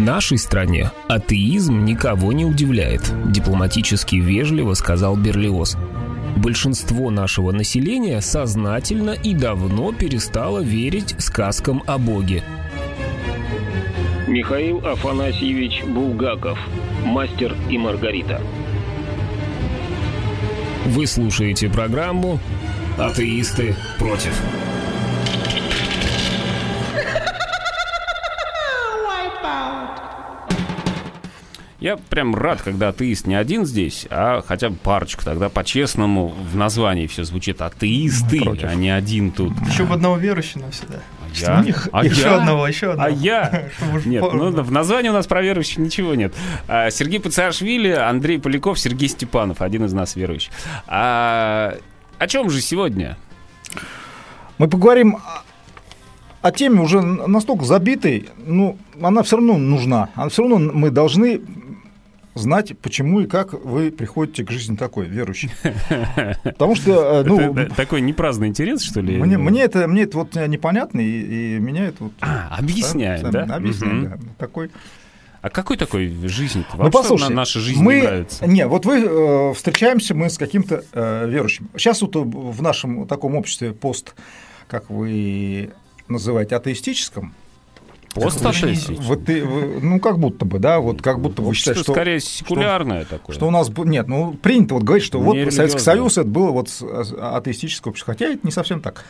нашей стране атеизм никого не удивляет, дипломатически вежливо сказал Берлиоз. Большинство нашего населения сознательно и давно перестало верить сказкам о Боге. Михаил Афанасьевич Булгаков. «Мастер и Маргарита». Вы слушаете программу «Атеисты против». Я прям рад, когда атеист не один здесь, а хотя бы парочку. Тогда по-честному в названии все звучит атеисты, а не один тут. Еще бы одного верующего всегда. Еще одного. А я? Нет, в названии у нас про верующих ничего нет. Сергей Пациашвили, Андрей Поляков, Сергей Степанов, один из нас верующий. О чем же сегодня? Мы поговорим о теме уже настолько забитой, но она все равно нужна. Все равно мы должны знать, почему и как вы приходите к жизни такой, верующей. Потому что... это такой непраздный интерес, что ли? Мне это вот непонятно, и меня это вот... Объясняем, да? Объясняем, да. Такой... А какой такой жизнь-то? Ну, послушайте, наша жизнь не нравится? Не, вот вы встречаемся мы с каким-то верующим. Сейчас вот в нашем таком обществе как вы называете, атеистическом, Пост-атеистический? как будто бы, да, вот как будто вы считаете, что... скорее секулярное такое. Что у нас... Нет, принято вот говорить, что вот Советский Союз, это было вот атеистическое общество, хотя это не совсем так.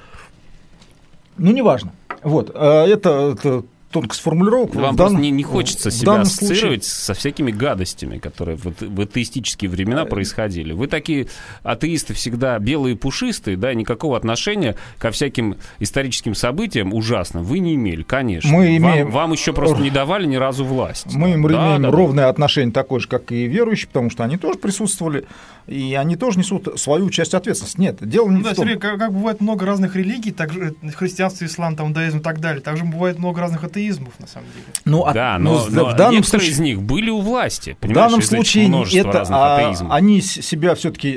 неважно. Вот, это тонкость формулировок. Вам просто не хочется себя ассоциировать со всякими гадостями, которые в атеистические времена происходили. Вы такие атеисты всегда белые и пушистые, да, никакого отношения ко всяким историческим событиям ужасным вы не имели, конечно. Вам еще просто не давали ни разу власть. Мы имеем ровное отношение такое же, как и верующие, потому что они тоже присутствовали, и они тоже несут свою часть ответственности. Нет, дело не в том. Сергей, как бывает много разных религий, также христианство, ислам, иудаизм и так далее, также бывает много разных атеизмов, на самом деле. Но в данном некоторые случае, из них были у власти. В данном случае они себя все-таки,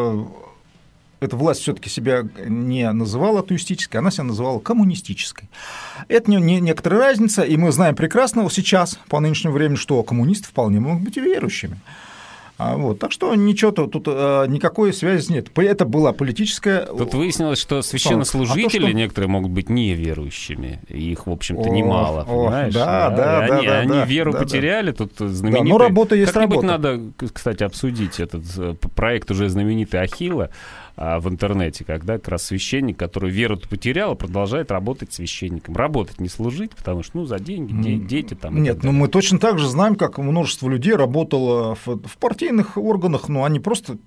эта власть все-таки себя не называла атеистической, она себя называла коммунистической. Это некоторая разница, и мы знаем прекрасно сейчас, по нынешнему времени, что коммунисты вполне могут быть и верующими. Так что ничего тут никакой связи нет. Это была политическая... Тут выяснилось, что священнослужители некоторые могут быть неверующими. Их, в общем-то, немало, понимаешь? Они веру потеряли, тут знаменитый... но работа есть как-нибудь работа. Надо, кстати, обсудить этот проект уже знаменитый Ахилла в интернете, когда как раз священник, который веру потерял, продолжает работать священником. Работать, не служить, потому что, за деньги, дети там... Нет, мы точно так же знаем, как множество людей работало в партийных органах, они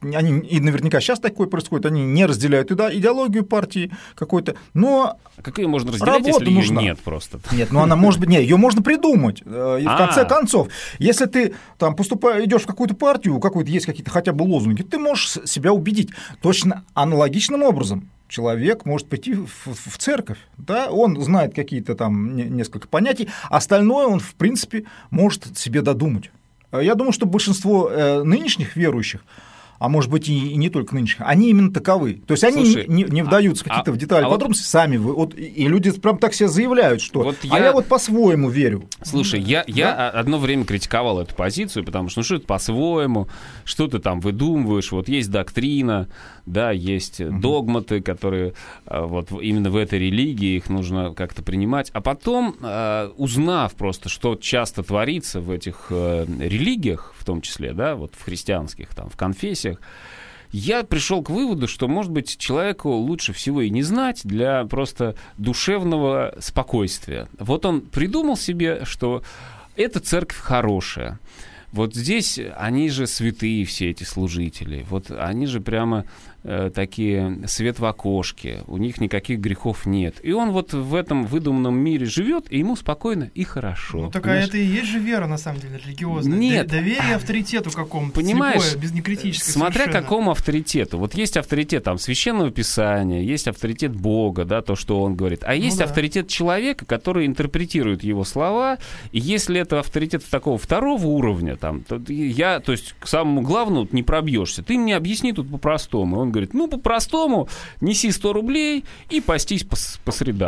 и наверняка сейчас такое происходит, они не разделяют идеологию партии какой-то, но... Как ее можно разделять, если ее нет просто? Нет, она может быть... Нет, ее можно придумать. И в конце концов, если ты там идешь в какую-то партию, у какой-то есть какие-то хотя бы лозунги, ты можешь себя убедить. Точно аналогичным образом человек может пойти в церковь, да, он знает какие-то там несколько понятий, остальное он, в принципе, может себе додумать. Я думаю, что большинство нынешних верующих, а может быть и не только нынешних, они именно таковы. То есть они не вдаются в детали, подробности сами. И люди прям так себе заявляют, что я по-своему верю. Слушай, я одно время критиковал эту позицию, потому что что это по-своему, что ты там выдумываешь, есть доктрина, да, есть догматы, которые именно в этой религии, их нужно как-то принимать. А потом, узнав просто, что часто творится в этих религиях, в том числе, да, в христианских, в конфессиях, я пришел к выводу, что, может быть, человеку лучше всего и не знать для просто душевного спокойствия. Он придумал себе, что эта церковь хорошая. Здесь они же святые, все эти служители. Они же прямо такие свет в окошке. У них никаких грехов нет. И он в этом выдуманном мире живет, и ему спокойно и хорошо. Это и есть же вера, на самом деле, религиозная. Нет. Доверие авторитету какому-то. Понимаешь, слепое, безнекритическое смотря совершенно. какому авторитету. Есть авторитет Священного Писания, есть авторитет Бога, да, то, что он говорит. А есть авторитет человека, который интерпретирует его слова. И если это авторитет такого второго уровня, то есть к самому главному не пробьешься. Ты мне объясни тут по-простому. Он говорит, по-простому неси 100 рублей и постись по средам.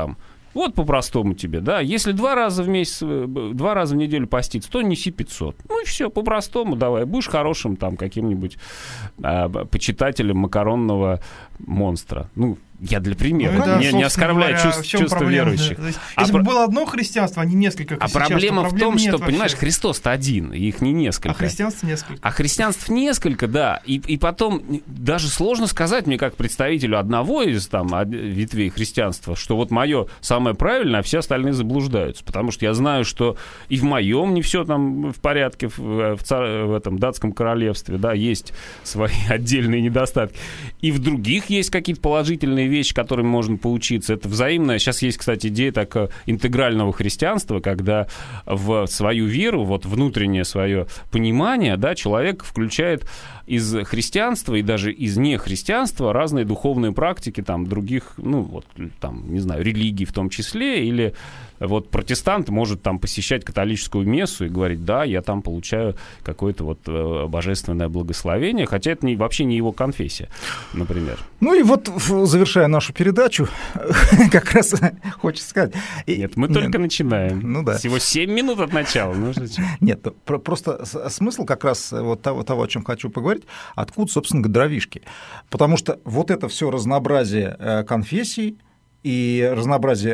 Вот по-простому тебе, да. Если 2 раза в месяц, 2 раза в неделю поститься, то неси 500. Ну и все, по-простому давай. Будешь хорошим там каким-нибудь почитателем макаронного монстра. Ну, я для примера. Ну, да, не оскорбляю чувства верующих. Да. Если бы было одно христианство, а не несколько, как сейчас, проблема в том, что, вообще. понимаешь, Христос-то один, их не несколько. А христианств несколько. А христианств несколько, да. И потом даже сложно сказать мне, как представителю одного из там ветвей христианства, что вот мое самое правильное, а все остальные заблуждаются. Потому что я знаю, что и в моем не все там в порядке, в этом датском королевстве, да, есть свои отдельные недостатки. И в других есть какие-то положительные вещи, которыми можно поучиться. Это взаимное. Сейчас есть, кстати, идея так интегрального христианства, когда в свою веру, вот внутреннее свое понимание, да, человек включает из христианства и даже из нехристианства разные духовные практики, там, других, ну, вот, там, не знаю, религий в том числе, или вот протестант может там посещать католическую мессу и говорить, да, я там получаю какое-то вот божественное благословение, хотя это вообще не его конфессия, например. Ну и вот, завершая нашу передачу, как раз хочется сказать... Нет, мы только начинаем. Ну да. Всего 7 минут от начала. Нет, просто смысл как раз вот того, о чем хочу поговорить, откуда, собственно, дровишки. Потому что вот это все разнообразие конфессий и разнообразие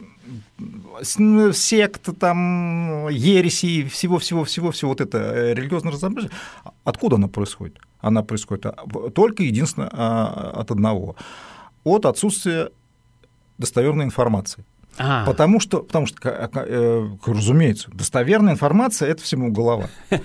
сект, там, ересей, всего вот это религиозное разнообразие, откуда оно происходит? Она происходит только единственно от одного. От отсутствия достоверной информации. Потому что, разумеется, достоверная информация — это всему голова.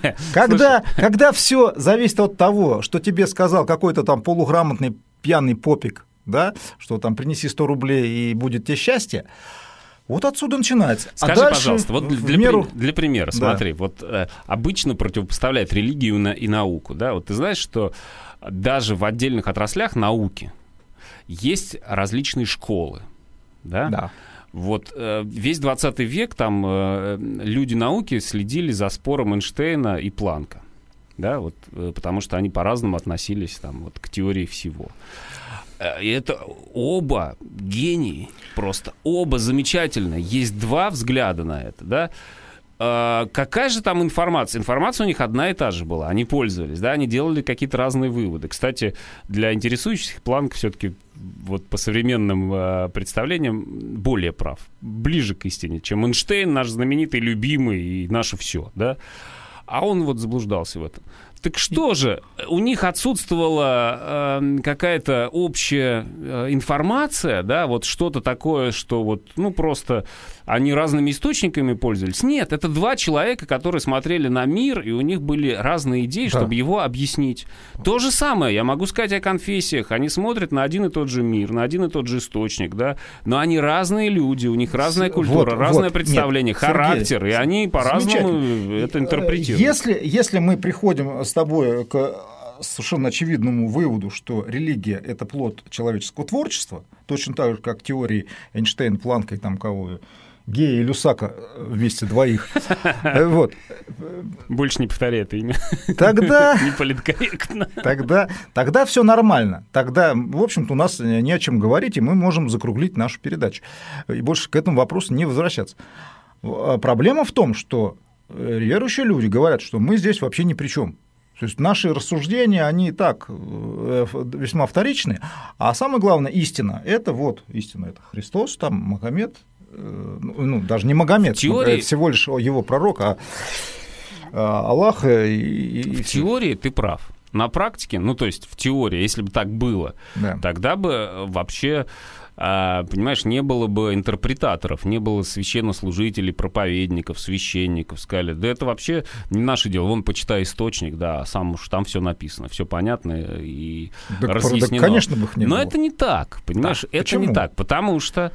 Когда все зависит от того, что тебе сказал какой-то там полуграмотный пьяный попик, да, что там принеси 100 рублей и будет тебе счастье, вот отсюда начинается. Скажи, пожалуйста, вот для примера, смотри, вот обычно противопоставляют религию и науку, да, вот ты знаешь, что даже в отдельных отраслях науки есть различные школы, да? Да. Вот весь 20 век там люди науки следили за спором Эйнштейна и Планка, да, вот, потому что они по-разному относились там, вот, к теории всего. И это оба гении, просто оба замечательные. Есть 2 взгляда на это, да. Какая же там информация? Информация у них одна и та же была. Они пользовались, да, они делали какие-то разные выводы. Кстати, для интересующихся Планк все-таки вот по современным представлениям более прав, ближе к истине, чем Эйнштейн, наш знаменитый, любимый и наше все, да. А он вот заблуждался в этом. Так что же, у них отсутствовала какая-то общая информация, да, вот что-то такое, что вот, ну, просто они разными источниками пользовались? Нет, это 2 человека, которые смотрели на мир, и у них были разные идеи, чтобы его объяснить. То же самое я могу сказать о конфессиях. Они смотрят на один и тот же мир, на один и тот же источник, да, но они разные люди, у них разная культура, разное представление, характер, Сергей, и они по-разному это интерпретируют. Если мы приходим с тобой к совершенно очевидному выводу, что религия — это плод человеческого творчества, точно так же, как теории Эйнштейна, Планка и там кого, Гея и Люсака вместе двоих. Вот. Больше не повторяй это имя. Тогда... Не политкорректно. Тогда все нормально. Тогда, в общем-то, у нас не о чем говорить, и мы можем закруглить нашу передачу. И больше к этому вопросу не возвращаться. Проблема в том, что верующие люди говорят, что мы здесь вообще ни при чем. То есть наши рассуждения, они и так весьма вторичны, а самое главное, истина — это вот истина, это Христос, там, Магомед, ну, даже не Магомед, теории... всего лишь его пророк, а Аллах и в теории ты прав. На практике, ну, то есть в теории, если бы так было, да, тогда бы вообще... понимаешь, не было бы интерпретаторов, не было священнослужителей, проповедников, священников. Сказали, да это вообще не наше дело. Вон, почитай источник, да, сам уж там все написано, все понятно и разъяснено. Да, конечно, бы их не было. Но это не так, понимаешь, да, это почему? Не так, потому что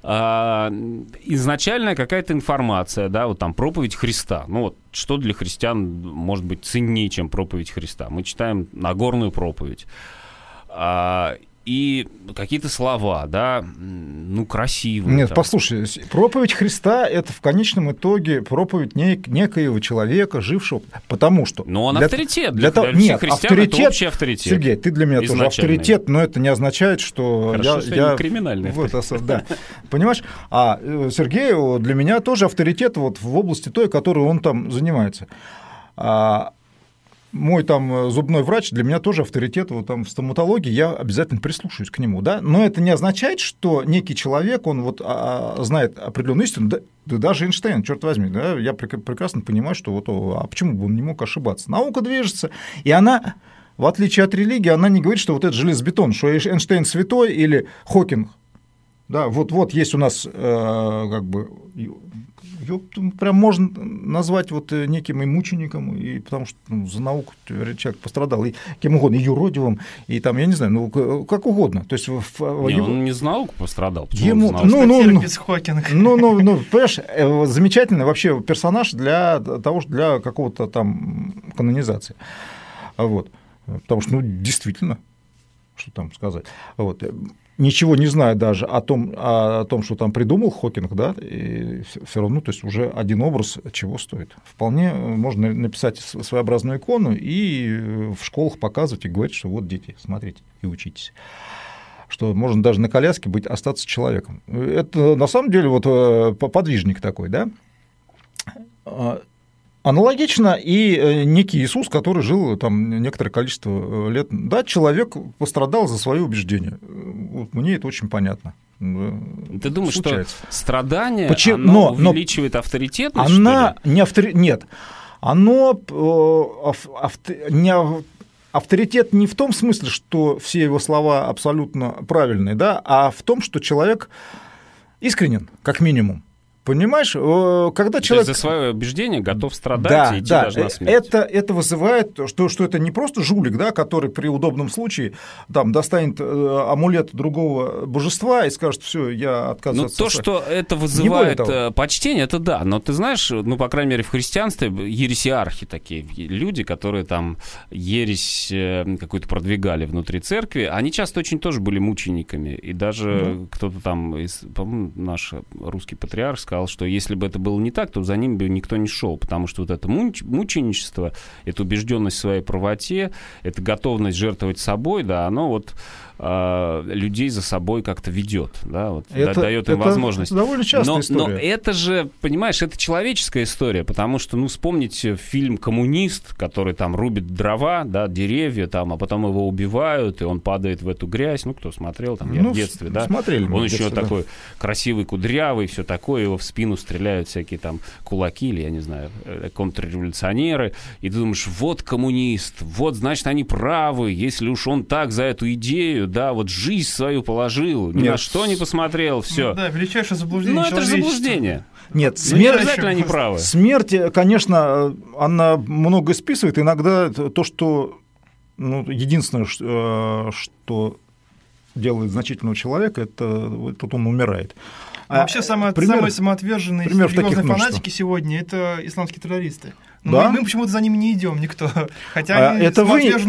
изначальная какая-то информация, да, вот там проповедь Христа, ну вот что для христиан может быть ценнее, чем проповедь Христа? Мы читаем Нагорную проповедь. и какие-то слова, да, ну, красивые. Нет, там. послушай, проповедь Христа — это в конечном итоге проповедь некоего человека, жившего, потому что... Но он авторитет. Для того... всех Нет, христиан авторитет, это общий авторитет. Сергей, ты для меня тоже авторитет, но это не означает, что Хорошо, что я не криминальный авторитет. Да. Понимаешь? А Сергей для меня тоже авторитет вот в области той, которой он там занимается. Мой там зубной врач для меня тоже авторитет вот, там, в стоматологии, я обязательно прислушаюсь к нему, да, но это не означает, что некий человек, он вот знает определенную истину, да даже Эйнштейн, черт возьми, да, я прекрасно понимаю, что вот, а почему бы он не мог ошибаться? Наука движется, и она, в отличие от религии, она не говорит, что вот это железобетон, что Эйнштейн святой или Хокинг, да, вот есть у нас как бы... Ее прям можно назвать вот неким и мучеником, и потому что за науку человек пострадал, и кем угодно, и юродивым, и там, я не знаю, ну, как угодно. То есть он не за науку пострадал. Понимаешь, замечательный вообще персонаж для того, для какого-то там канонизации. Вот. Потому что, ну, действительно, что там сказать. Вот. Ничего не знаю даже о том, что там придумал Хокинг, да, и все равно, то есть уже один образ чего стоит. Вполне можно написать своеобразную икону и в школах показывать и говорить, что вот, дети, смотрите и учитесь. Что можно даже на коляске остаться человеком. Это на самом деле вот подвижник такой, да. Аналогично и некий Иисус, который жил там некоторое количество лет. Да, человек пострадал за свои убеждения. Вот мне это очень понятно. Ты думаешь, случается. Что страдание оно увеличивает авторитетность? Нет. Оно авторитет не в том смысле, что все его слова абсолютно правильные, да, а в том, что человек искренен, как минимум. Понимаешь, когда человек... То есть за свое убеждение готов страдать и идти даже на смерть. Это вызывает, что это не просто жулик, да, который при удобном случае там, достанет амулет другого божества и скажет, все, я отказываюсь. Ну, то, что это вызывает почтение, это да. Но ты знаешь, ну, по крайней мере, в христианстве ересиархи такие люди, которые там ересь какую-то продвигали внутри церкви, они часто очень тоже были мучениками. И даже кто-то там, по-моему, наш русский патриарх сказал, что если бы это было не так, то за ним бы никто не шел, потому что вот это мученичество, эта убежденность в своей правоте, эта готовность жертвовать собой, да, оно вот людей за собой как-то ведет, да, вот, дает им возможность. Это довольно частая история. Но это же, понимаешь, это человеческая история, потому что, ну, вспомните фильм «Коммунист», который там рубит дрова, да, деревья, там, а потом его убивают, и он падает в эту грязь. Ну, кто смотрел, там, я в детстве, да. Смотрели. Он еще такой красивый, кудрявый, все такое, его в спину стреляют всякие там кулаки или, я не знаю, контрреволюционеры, и ты думаешь, вот коммунист, вот, значит, они правы, если уж он так за эту идею, да, вот жизнь свою положил, ни на что не посмотрел, все. Да, величайшее заблуждение. Ну, это же заблуждение. Нет, смерть обязательно они правы. Смерть, конечно, она многое списывает. Иногда то, что единственное, что делает значительного человека, это тут он умирает. Вообще самые самоотверженные религиозные фанатики сегодня — это исламские террористы. Да? Мы почему-то за ними не идем, никто. Хотя это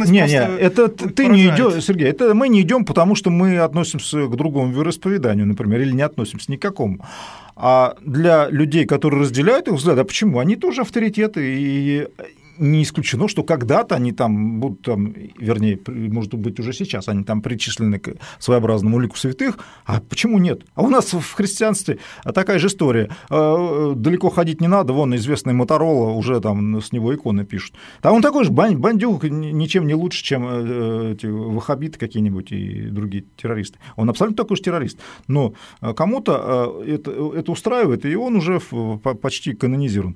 ты не идешь, Сергей, это мы не идем, потому что мы относимся к другому вероисповеданию, например, или не относимся ни к какому. А для людей, которые разделяют их взгляды, а почему? Они тоже авторитеты, и не исключено, что когда-то они там будут, там, вернее, может быть, уже сейчас они там причислены к своеобразному лику святых, а почему нет? А у нас в христианстве такая же история. Далеко ходить не надо, вон известный Моторола, уже там с него иконы пишут. Там он такой же бандюк, ничем не лучше, чем эти ваххабиты какие-нибудь и другие террористы. Он абсолютно такой же террорист. Но кому-то это устраивает, и он уже почти канонизирован.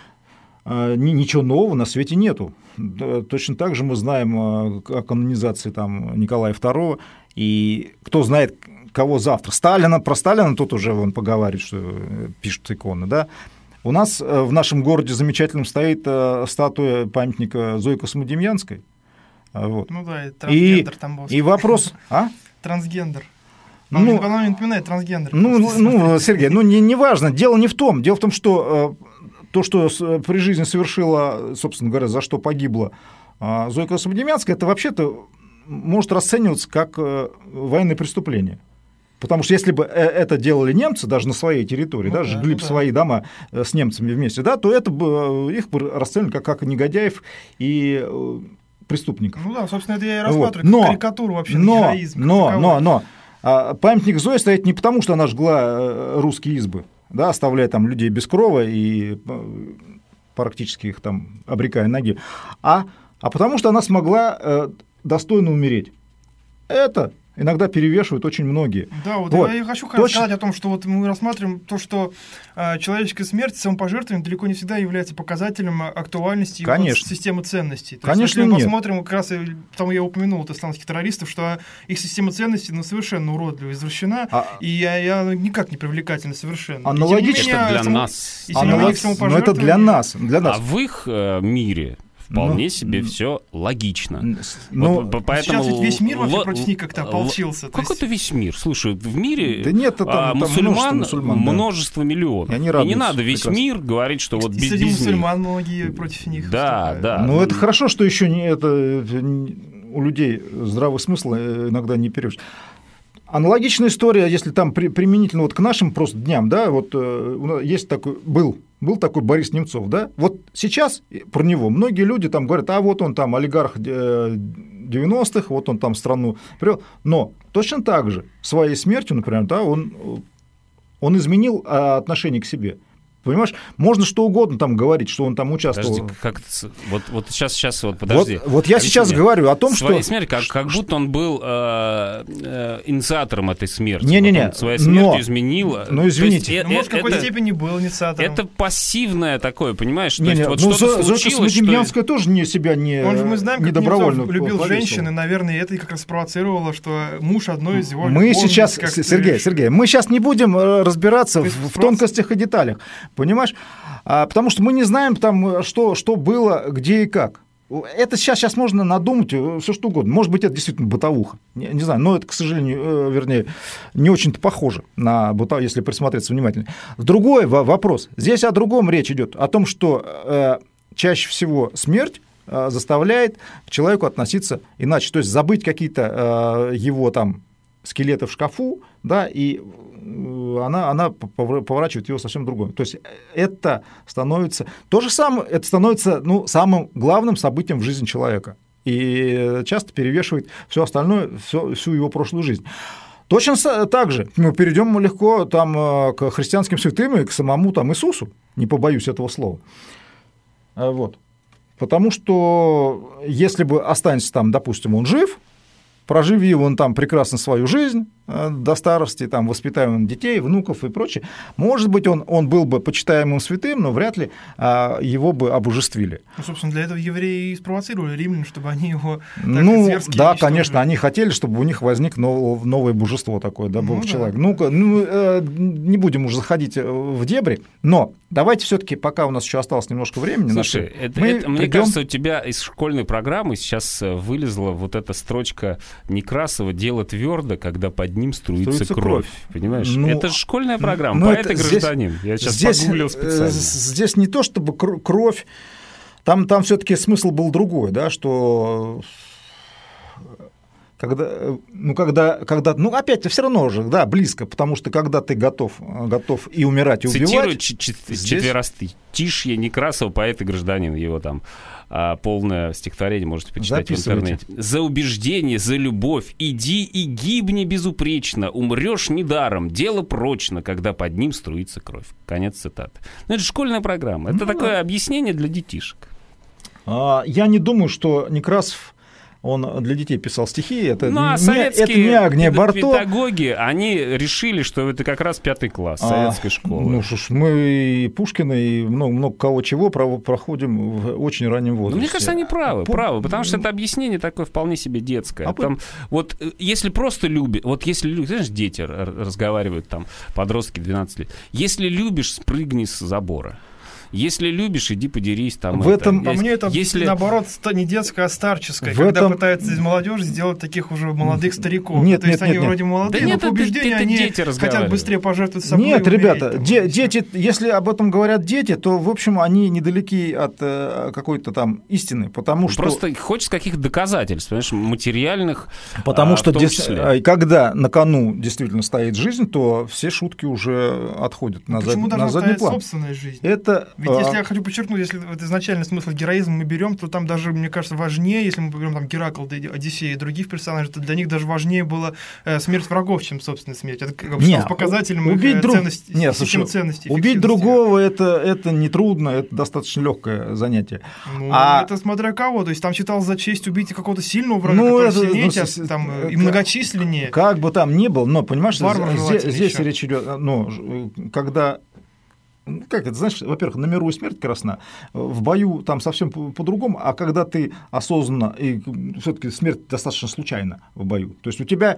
Ничего нового на свете нету. Точно так же мы знаем о канонизации там, Николая II, и кто знает, кого завтра. Про Сталина тут уже он поговаривает, что пишут иконы. Да? У нас в нашем городе замечательном стоит статуя памятника Зои Космодемьянской. Вот. Ну да, и трансгендер там был. И вопрос... Трансгендер. Она не напоминает трансгендер. Сергей, не важно. Дело не в том. Дело в том, что то, что при жизни совершила, собственно говоря, за что погибла Зоя Космодемьянская, это вообще-то может расцениваться как военное преступление. Потому что если бы это делали немцы, даже на своей территории, да, жгли бы свои дома с немцами вместе, да, то это бы, их бы расценивали как негодяев и преступников. Ну да, собственно, это я и рассматриваю как карикатуру вообще на героизм. Но памятник Зое стоит не потому, что она жгла русские избы, да, оставляя там людей без крова и практически их там обрекая на гибель, а потому что она смогла достойно умереть. Это иногда перевешивают очень многие. Да, вот я хочу сказать о том, что вот мы рассматриваем то, что человеческая смерть, самопожертвование далеко не всегда является показателем актуальности системы ценностей. То Конечно, есть, если мы посмотрим, как раз потому я упомянул исламских террористов, что их система ценностей совершенно уродливо извращена, и она никак не привлекательна совершенно. Аналогично для нас. Но это для нас. А в их мире вполне себе все логично. Поэтому сейчас ведь весь мир вообще против них как-то ополчился. Какой-то весь мир. Слушай, в мире мусульман множество миллионов. И не надо весь мир говорить, что вот без среди мусульман многие против них. Да. Ну, это хорошо, что еще у людей здравый смысл иногда не переводит. Аналогичная история, если там применительно вот к нашим просто дням, да, вот есть такой, был такой Борис Немцов, да, вот сейчас про него многие люди там говорят, вот он там олигарх 90-х, вот он там страну привел, но точно так же своей смертью, например, да, он изменил отношение к себе. Понимаешь, можно что угодно там говорить, что он там участвовал. Подожди, как вот сейчас подожди. Вот я сейчас говорю о том, что... Смерть, как будто он был инициатором этой смерти. Не-не-не. Своей смертью изменил. Ну, извините. Может, в какой степени был инициатором. Это пассивное такое, понимаешь? Зойка Смодемьянская тоже себя не мы знаем, как добровольно Немцов любил женщин, и, наверное, это как раз спровоцировало, что муж одной из его любовниц... Сергей, мы сейчас не будем разбираться в тонкостях и деталях. Понимаешь? Потому что мы не знаем, там, что было, где и как. Это сейчас можно надумать все что угодно. Может быть, это действительно бытовуха. Не знаю, но это, к сожалению, вернее, не очень-то похоже на бытовуху, если присмотреться внимательно. Другой вопрос. Здесь о другом речь идет. О том, что чаще всего смерть заставляет к человеку относиться иначе. То есть забыть какие-то его там скелеты в шкафу, да, и она поворачивает его совсем другое. То есть это становится то же самое, это становится самым главным событием в жизни человека и часто перевешивает все остальное, всю его прошлую жизнь. Точно так же мы перейдем легко там, к христианским святым и к самому там, Иисусу, не побоюсь этого слова. Вот. Потому что если бы останется там, допустим, он жив, проживи он там прекрасно свою жизнь до старости, там, воспитаем детей, внуков и прочее, может быть, он был бы почитаемым святым, но вряд ли его бы обожествили. Ну, собственно, для этого евреи и спровоцировали римлян, чтобы они его так зверски да, конечно, они хотели, чтобы у них возник новое божество такое, да, был человек. Да. Не будем уже заходить в дебри, но давайте все-таки, пока у нас еще осталось немножко времени... Слушай, мне кажется, у тебя из школьной программы сейчас вылезла вот эта строчка Некрасова «Дело твердо, когда под ним струится кровь». Понимаешь? Это же школьная программа, поэт и гражданин. Я сейчас погуглил специально. Здесь не то, чтобы кровь, там все-таки смысл был другой, да, что... опять все равно же, да, близко, потому что когда ты готов и умирать, и убивать... Цитирую четверостишье Некрасова, поэт и гражданин, его там полное стихотворение можете почитать в интернете. «За убеждение, за любовь, иди и гибни безупречно, умрешь недаром, дело прочно, когда под ним струится кровь». Конец цитаты. Это же школьная программа, это такое объяснение для детишек. Я не думаю, что Некрасов он для детей писал стихи, это не советские педагоги, они решили, что это как раз 5 класс советской школы. Ну что ж, мы и Пушкина, и много кого чего проходим в очень раннем возрасте. Мне кажется, они правы, потому что это объяснение такое вполне себе детское. Вот если просто любишь, знаешь, дети разговаривают, там, подростки 12 лет, если любишь, спрыгни с забора. Если любишь, иди подерись там. В этом... По мне это, наоборот, не детское, а старческое, когда пытаются из молодежи сделать таких уже молодых стариков. Нет, они вроде молодые, но по убеждению они хотят быстрее пожертвовать собой. Нет, ребята, дети, если об этом говорят дети, то, в общем, они недалеки от какой-то там истины, потому что... Просто хочется каких-то доказательств, понимаешь, материальных, потому что в том числе. Когда на кону действительно стоит жизнь, то все шутки уже отходят на задний план. Почему должна стоять собственная жизнь? Ведь если я хочу подчеркнуть, если изначальный смысл героизма мы берем, то там даже, мне кажется, важнее, если мы берем там Геракл, Одиссея и других персонажей, то для них даже важнее была смерть врагов, чем собственная смерть. Это с показателем системы ценностей. Убить другого это нетрудно, это достаточно легкое занятие. Это смотря кого. То есть там считалось за честь убить какого-то сильного врага, который сильнее, и многочисленнее. Как бы там ни был, но понимаешь, здесь речь идет, когда... Как это, знаешь, во-первых, на миру и смерть красна, в бою там совсем по-другому, а когда ты осознанно, и все-таки смерть достаточно случайна в бою, то есть у тебя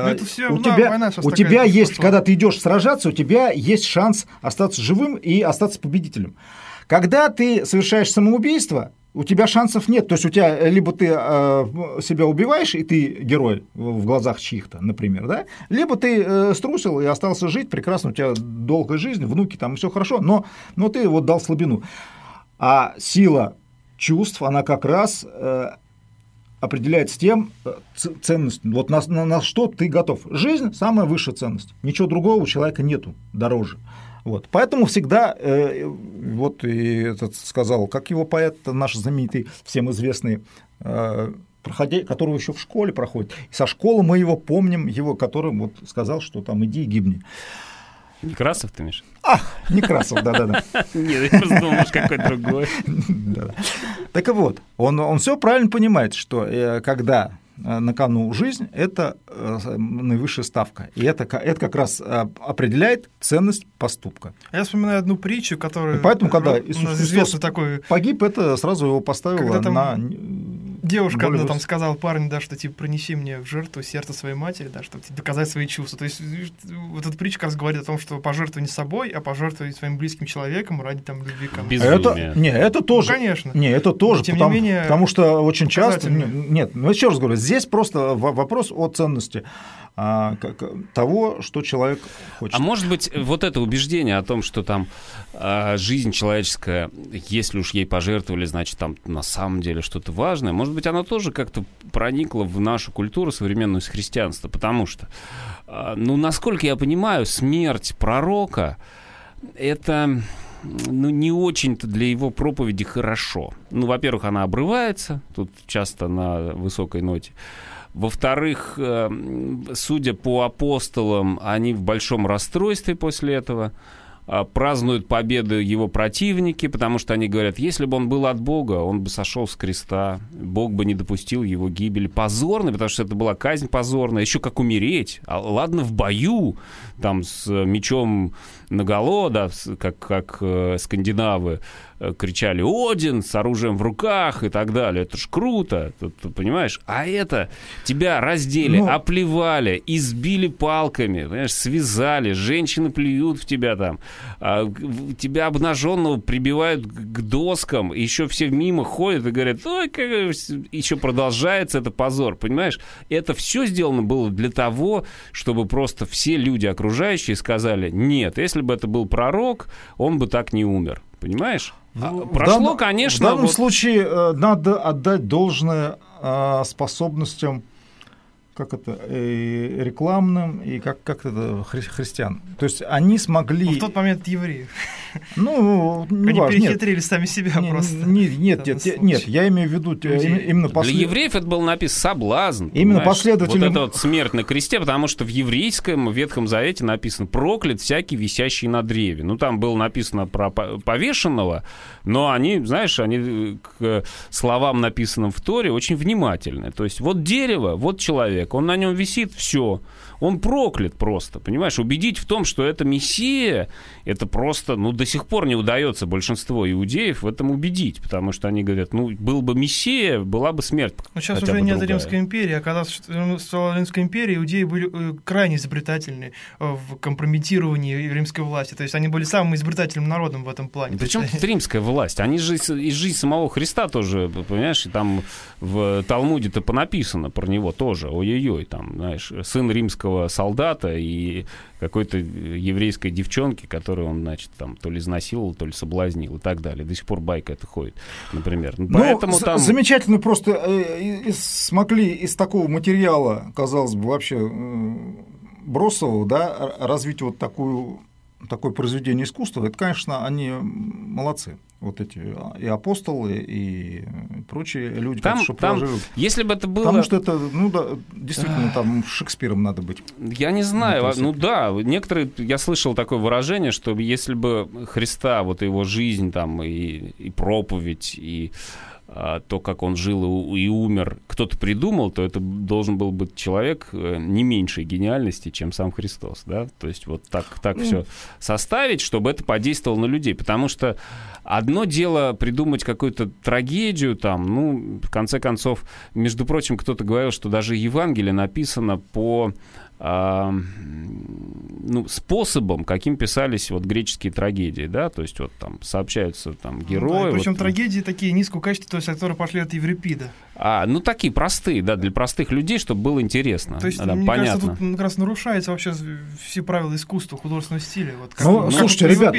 есть, когда ты идешь сражаться, у тебя есть шанс остаться живым и остаться победителем. Когда ты совершаешь самоубийство, у тебя шансов нет. То есть у тебя либо ты себя убиваешь, и ты герой в глазах чьих-то, например, да? Либо ты струсил и остался жить, прекрасно, у тебя долгая жизнь, внуки, там все хорошо, но ты вот дал слабину. А сила чувств, она как раз определяется тем ценностью, вот на что ты готов. Жизнь – самая высшая ценность. Ничего другого у человека нету дороже. Вот. Поэтому всегда, вот и этот сказал, как его поэт наш знаменитый, всем известный, которого еще в школе проходит. И со школы мы его помним, его, который вот сказал, что там иди и гибни. Некрасов ты, Миша? Некрасов, да-да-да. Нет, я просто думал, какой-то другой. Так вот, он все правильно понимает, что когда на кону жизнь – это наивысшая ставка. И это как раз определяет ценность поступка. Я вспоминаю одну притчу, которая... И поэтому, когда Иисус Христос погиб, это сразу его поставило на... Девушка одна там сказала парню, да, что типа принеси мне в жертву сердце своей матери, да, чтобы доказать свои чувства. То есть вот эта притча как раз говорит о том, что пожертвуй не собой, а пожертвуй своим близким человеком ради там любви к кому-то. Это тоже. Конечно. Это тоже, тем не менее, потому что очень часто... Нет, еще раз говорю, здесь просто вопрос о ценности того, что человек хочет. А может быть, вот это убеждение о том, что там жизнь человеческая, если уж ей пожертвовали, значит, там на самом деле что-то важное, может быть, оно тоже как-то проникло в нашу культуру современную с христианства, потому что, насколько я понимаю, смерть пророка — это... не очень-то для его проповеди хорошо. Во-первых, она обрывается, тут часто на высокой ноте. Во-вторых, судя по апостолам, они в большом расстройстве после этого. Празднуют победу его противники, потому что они говорят, если бы он был от Бога, он бы сошел с креста, Бог бы не допустил его гибели. Позорной, потому что это была казнь позорная, еще как умереть. Ладно, в бою, там, с мечом наголо, да, как скандинавы кричали «Один!» с оружием в руках и так далее. Это ж круто, ты понимаешь? А это тебя раздели, оплевали, избили палками, понимаешь, связали, женщины плюют в тебя там, тебя обнаженного прибивают к доскам, еще все мимо ходят и говорят, ой, еще продолжается, это позор, понимаешь? Это все сделано было для того, чтобы просто все люди окружающие сказали, нет, если бы это был пророк, он бы так не умер. Понимаешь? Прошло, конечно... В данном случае надо отдать должное способностям рекламным и как это христиан. То есть они смогли... В тот момент евреи. Они перехитрили сами себя просто. Нет, я имею в виду именно Для евреев это было написано соблазн. Именно последовательно. Вот это вот смерть на кресте, потому что в еврейском Ветхом Завете написано «проклят всякий, висящий на древе». Там было написано про повешенного, но они, знаешь, они к словам, написанным в Торе, очень внимательны. То есть вот дерево, вот человек. человек, он на нем висит, все. Он проклят просто, понимаешь? Убедить в том, что это Мессия, это просто, до сих пор не удается большинство иудеев в этом убедить, потому что они говорят, был бы Мессия, была бы смерть. Но сейчас уже нет Римской империи, а когда стала Римская империя, иудеи были крайне изобретательны в компрометировании римской власти, то есть они были самым изобретательным народом в этом плане. Причем тут римская власть? Они же из жизни самого Христа тоже, понимаешь, и там в Талмуде-то понаписано про него тоже, ой-ой-ой, там, знаешь, сын римского солдата и какой-то еврейской девчонки, которую он, значит, там то ли изнасиловал, то ли соблазнил и так далее. До сих пор байка это ходит, например. Поэтому там... Замечательно просто смогли из такого материала, казалось бы, вообще бросового, да, развить вот такое произведение искусства. Это, конечно, они молодцы. Вот эти и апостолы, и прочие люди, там, если бы это было... Потому что это, действительно, там Шекспиром надо быть. Я не знаю, некоторые, я слышал такое выражение, что если бы Христа, вот его жизнь там, и проповедь, и то, как он жил и умер, кто-то придумал, то это должен был быть человек не меньшей гениальности, чем сам Христос, да? То есть вот так все составить, чтобы это подействовало на людей, потому что одно дело придумать какую-то трагедию там, в конце концов, между прочим, кто-то говорил, что даже Евангелие написано по способом, каким писались вот греческие трагедии, да, то есть вот там сообщаются там герои. Причем трагедии такие низкого качества, то есть которые пошли от Еврипида. Такие простые, да, для простых людей, чтобы было интересно. То есть, мне понятно. кажется, тут как раз нарушаются вообще все правила искусства, художественного стиля. Слушайте, ребят,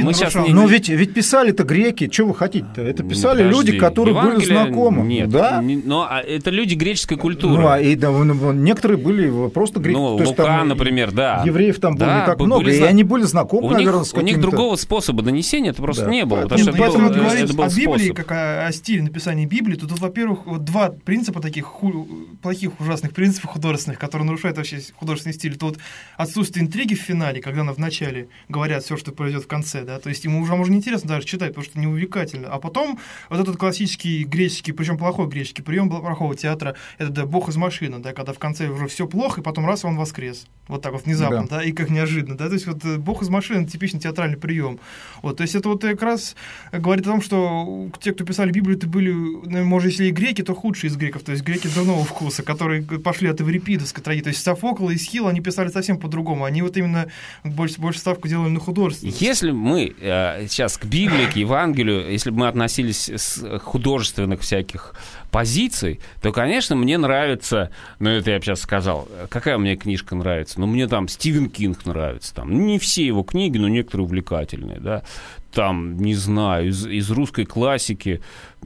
ведь писали-то греки, что вы хотите-то? Это писали люди, которые были знакомы. Нет, да? Но это люди греческой культуры. Некоторые были просто греки. Лука, например, да. Евреев там было не так много, и они были знакомы, наверное, с каким-то... У них другого способа донесения это просто не было. Поэтому говорить о Библии, как о стиле написания Библии, то тут, во-первых, два принципа таких плохих, ужасных принципов художественных, которые нарушают вообще художественный стиль. Это вот отсутствие интриги в финале, когда в начале говорят все, что произойдет в конце, да, то есть ему уже неинтересно даже читать, потому что не увлекательно. А потом вот этот классический греческий, причем плохой греческий прием плохого театра, это бог из машины, да, когда в конце уже все плохо, и потом раз он воскрес. Вот так вот внезапно, да, и как неожиданно, да, то есть вот бог из машины — типичный театральный прием. Вот, то есть это вот как раз говорит о том, что те, кто писали Библию, это были, может, если и греки, то худшие из греков, то есть греки дурного вкуса, которые пошли от эврипидовской традиции, то есть Софокл и Эсхил, они писали совсем по-другому, они вот именно больше ставку делали на художественность. Если мы сейчас к Библии, к Евангелию, если бы мы относились с художественных всяких позиций, то, конечно, мне нравится, это я сейчас сказал, какая мне книжка нравится, мне там Стивен Кинг нравится, там, не все его книги, но некоторые увлекательные, да, там, не знаю, из русской классики,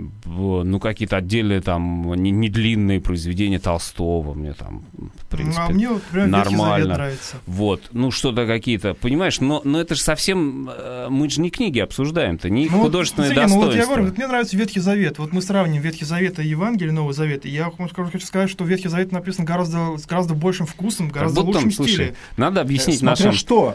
какие-то отдельные там недлинные произведения Толстого мне там, в принципе, мне вот прям нормально. Нравится. Вот, что-то какие-то, понимаешь, но это же совсем, мы же не книги обсуждаем-то, не художественное достоинство. Вот я говорю, мне нравится Ветхий Завет, вот мы сравним Ветхий Завет и Евангелие, Новый Завет, и я хочу сказать, что Ветхий Завет написан с гораздо большим вкусом, гораздо лучшим стиле. Надо объяснить нашим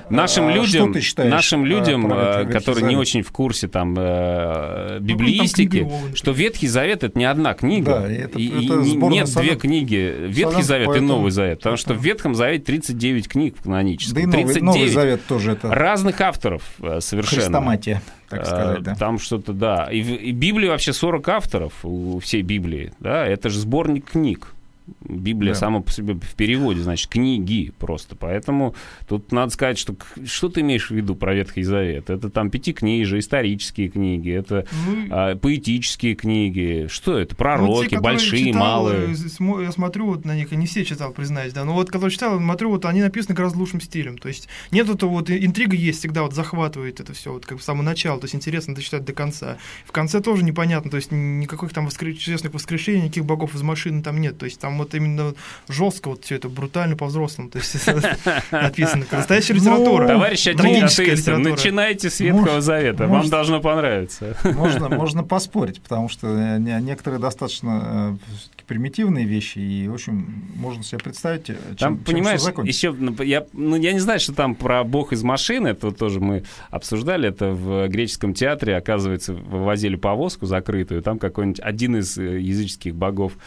людям, которые не очень в курсе там библеистики, что Ветхий Завет — это не одна книга, нет две книги, Ветхий Завет и Новый Завет, потому что в Ветхом Завете 39 книг канонических, да и Новый Завет тоже это разных авторов совершенно. Хрестоматия, так сказать, да. Там что-то, да. И Библии вообще 40 авторов у всей Библии, да, это же сборник книг. Библия сама по себе в переводе, значит, книги просто. Поэтому тут надо сказать, что ты имеешь в виду про Ветхий Завет? Это там пятикнижие, исторические книги, это поэтические книги. Что это? Пророки, те, большие, читал, малые. Я смотрю вот на них, и не все читал, признаюсь, да, но вот когда читал, смотрю, вот они написаны гораздо лучшим стилем. То есть нет этого вот, интрига есть всегда, вот захватывает это все, вот как с самого начала, то есть интересно дочитать до конца. В конце тоже непонятно, то есть никаких там чудесных воскрешений, никаких богов из машины там нет, то есть там вот именно жестко вот все это, брутально по-взрослому. То есть написано. Настоящая литература. Товарищи атеисты, начинайте с Ветхого Завета. Вам должно понравиться. Можно поспорить, потому что некоторые достаточно примитивные вещи, и, в общем, можно себе представить, чем понимаешь, еще, я не знаю, что там про бог из машины, это тоже мы обсуждали, это в греческом театре, оказывается, вывозили повозку закрытую, там какой-нибудь один из языческих богов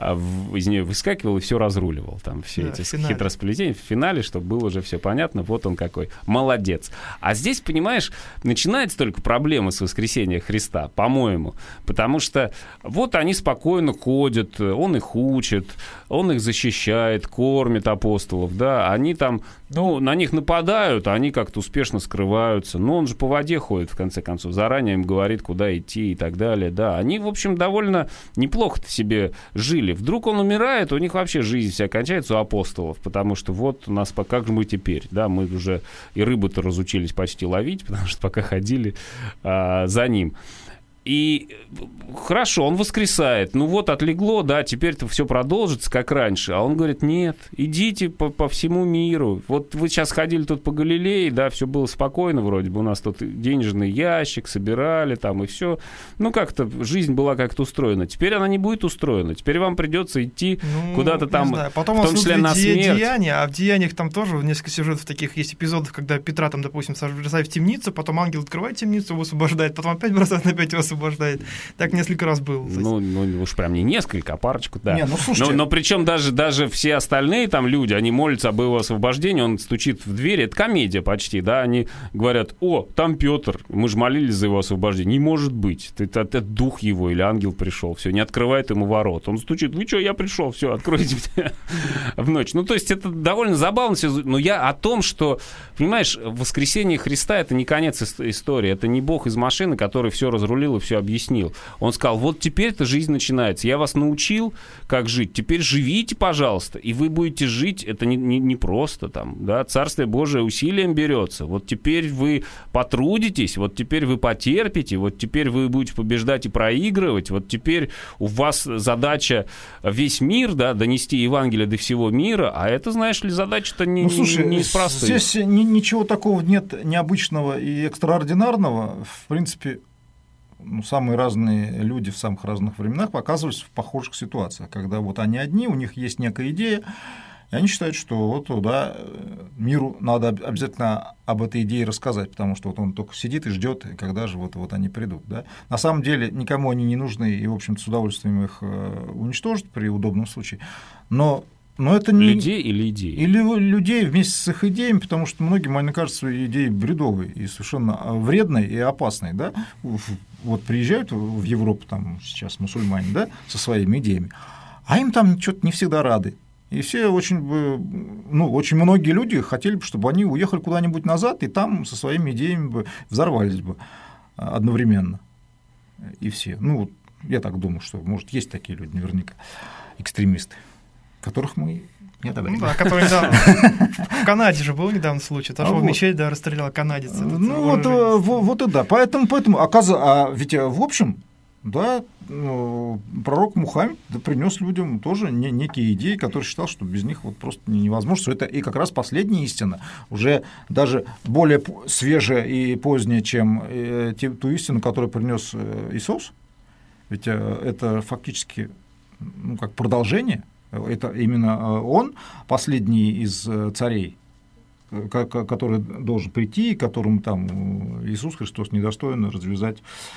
из нее выскакивал и все разруливал. Там все эти хитросплетения в финале, чтобы было уже все понятно. Вот он какой. Молодец. А здесь, понимаешь, начинается только проблема с воскресением Христа, по-моему. Потому что вот они спокойно ходят, он их учит, он их защищает, кормит апостолов, да. Они там, на них нападают, а они как-то успешно скрываются. Но он же по воде ходит, в конце концов. Заранее им говорит, куда идти и так далее, да. Они, в общем, довольно неплохо-то себе жили. Вдруг он умирает, у них вообще жизнь вся кончается у апостолов, потому что вот у нас, как же мы теперь, да, мы уже и рыбу-то разучились почти ловить, потому что пока ходили за ним. И хорошо, он воскресает. Ну вот, отлегло, да, теперь-то все продолжится, как раньше. А он говорит, нет, идите по всему миру. Вот вы сейчас ходили тут по Галилее, да, все было спокойно вроде бы. У нас тут денежный ящик, собирали там и все. Ну, как-то жизнь была как-то устроена. Теперь она не будет устроена. Теперь вам придется идти куда-то там, потом в том числе на смерть. Деяния, а в деяниях там тоже несколько сюжетов таких есть, эпизодов, когда Петра там, допустим, бросают в темницу, потом ангел открывает темницу, его освобождает, потом опять бросают, опять его освобождает. Так несколько раз было. Ну, уж прям не несколько, а парочку, да. Не, слушайте. Но причем даже все остальные там люди, они молятся об его освобождении, он стучит в дверь, это комедия почти, да, они говорят, там Петр, мы же молились за его освобождение, не может быть, это дух его или ангел пришел, все, не открывает ему ворот, он стучит, вы что, я пришел, все, откройте мне в ночь. Ну, то есть это довольно забавно, но я о том, что, понимаешь, воскресение Христа — это не конец истории, это не Бог из машины, который все разрулил и все объяснил. Он сказал, вот теперь-то жизнь начинается. Я вас научил, как жить. Теперь живите, пожалуйста. И вы будете жить. Это не просто там, да. Царствие Божие усилием берется. Вот теперь вы потрудитесь, вот теперь вы потерпите, вот теперь вы будете побеждать и проигрывать. Вот теперь у вас задача весь мир, да, донести Евангелие до всего мира. А это, знаешь ли, задача-то не из простых. Здесь ничего такого нет необычного и экстраординарного. В принципе, самые разные люди в самых разных временах оказываются в похожих ситуациях, когда вот они одни, у них есть некая идея, и они считают, что вот, да, миру надо обязательно об этой идее рассказать, потому что вот он только сидит и ждет, когда же вот они придут. Да. На самом деле никому они не нужны, и, в общем-то, с удовольствием их уничтожат при удобном случае, но это не... Людей или идеи? Или людей вместе с их идеями, потому что многим, мне кажется, идеи бредовые и совершенно вредные и опасные. Да? Вот приезжают в Европу там сейчас мусульмане, да, со своими идеями, а им там что-то не всегда рады. И все очень многие люди хотели бы, чтобы они уехали куда-нибудь назад и там со своими идеями бы взорвались бы одновременно. И все. Я так думаю, что, может, есть такие люди наверняка, экстремисты, которых мы не одобряем. Которые в Канаде же был недавно случай, потому что мечеть, да, расстрелял канадец. Вот и да. Поэтому оказывается, ведь в общем, да, пророк Мухаммед принес людям тоже некие идеи, которые считал, что без них вот просто невозможно, что это и как раз последняя истина, уже даже более свежая и поздняя, чем ту истину, которую принес Иисус. Ведь это фактически как продолжение. Это именно он, последний из царей, который должен прийти, которому там Иисус Христос недостоин развязать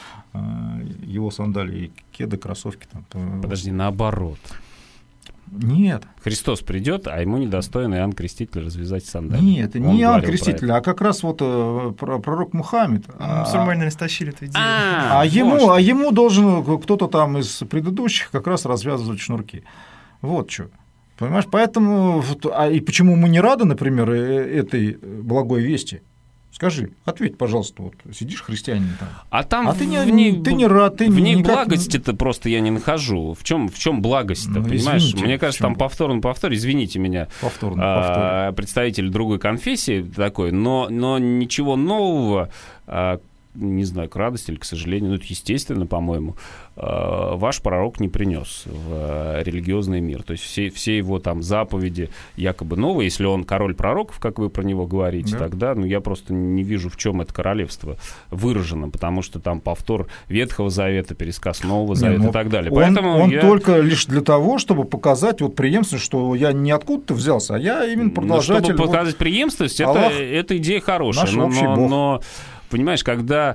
его сандалии, кеды, кроссовки. Там. Подожди, наоборот. Нет. Христос придет, а ему недостоин Иоанн Креститель развязать сандалии. Нет, не Иоанн Креститель, а как раз вот пророк Мухаммед. Мусульмане растащили эту идею. А ему должен кто-то там из предыдущих как раз развязывать шнурки. Вот что. Понимаешь, поэтому... и почему мы не рады, например, этой благой вести? Скажи, ответь, пожалуйста, вот сидишь христианин там. Ты не рад, ты в ней никак... благости-то просто я не нахожу. В чем благость-то, понимаешь? Извините, мне кажется, там повтор, извините меня, представитель другой конфессии такой, но ничего нового, не знаю, к радости или к сожалению, это естественно, по-моему, ваш пророк не принес в религиозный мир. То есть все его там заповеди якобы новые, если он король пророков, как вы про него говорите, да. Тогда я просто не вижу, в чем это королевство выражено, потому что там повтор Ветхого Завета, пересказ Нового Завета и так далее. Он только лишь для того, чтобы показать преемственность, что я не откуда-то взялся, а я именно продолжатель. Чтобы показать преемственность, это идея хорошая. Но понимаешь, когда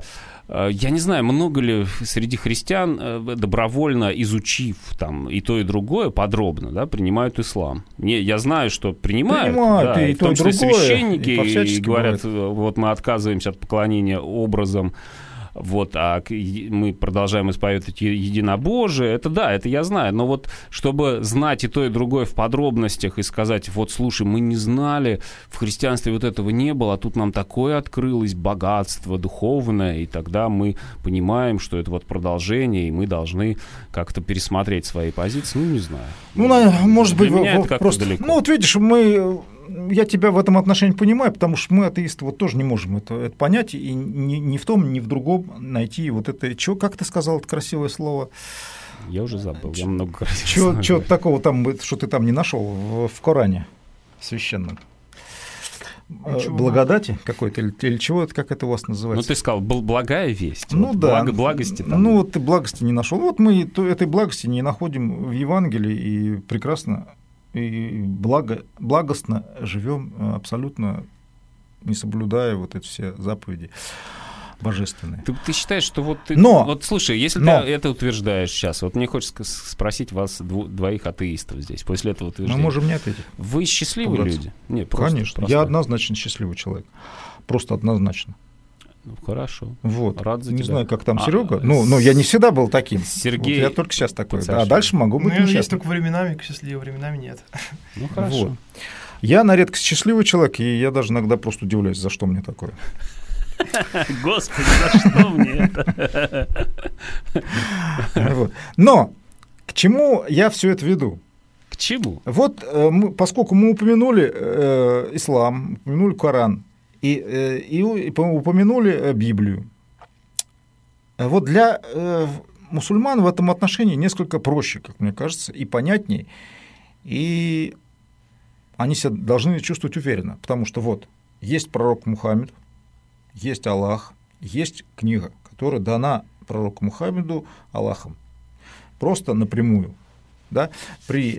Я не знаю, много ли среди христиан, добровольно изучив там и то, и другое подробно, да, принимают ислам. Я знаю, что принимают да, и в том числе священники, и говорят, вот мы отказываемся от поклонения образам, вот, а мы продолжаем исповедовать единобожие, это да, это я знаю, но вот чтобы знать и то, и другое в подробностях и сказать, вот, слушай, мы не знали, в христианстве вот этого не было, а тут нам такое открылось богатство духовное, и тогда мы понимаем, что это вот продолжение, и мы должны как-то пересмотреть свои позиции, ну, не знаю. Ну, может быть, это как-то просто далеко. Ну, вот видишь, я тебя в этом отношении понимаю, потому что мы, атеисты, вот тоже не можем это понять и ни в том, ни в другом найти вот это... Как ты сказал это красивое слово? Я уже забыл, я много красивых. Чего такого там, что ты там не нашел в Коране священном? Благодати какой-то или чего это, как это у вас называется? Ну, ты сказал, благая весть. Ну, вот, да. Благости там. Ну, вот ты благости не нашел. Вот мы этой благости не находим в Евангелии и прекрасно и благостно живем, абсолютно не соблюдая вот эти все заповеди божественные. Ты считаешь, что вот ты... Но! Вот слушай, если ты это утверждаешь сейчас, вот мне хочется спросить вас, двоих атеистов здесь, после этого утверждения. Мы можем не ответить. Вы счастливые люди? Нет, конечно, я однозначно счастливый человек. Просто однозначно. Ну, хорошо. Вот. Рад за не тебя. Знаю, как там Серега. Ну, я не всегда был таким. Сергей. Вот я только сейчас такой. А дальше могу быть несчастным. Есть только временами счастливый, временами нет. Ну, хорошо. Вот. Я на редкость счастливый человек, и я даже иногда просто удивляюсь, за что мне такое. Господи, за что мне это? Но к чему я все это веду? К чему? Вот поскольку мы упомянули ислам, упомянули Коран, и упомянули Библию. Вот для мусульман в этом отношении несколько проще, как мне кажется, и понятнее, и они себя должны чувствовать уверенно, потому что вот есть пророк Мухаммед, есть Аллах, есть книга, которая дана пророку Мухаммеду Аллахом, просто напрямую. Да, при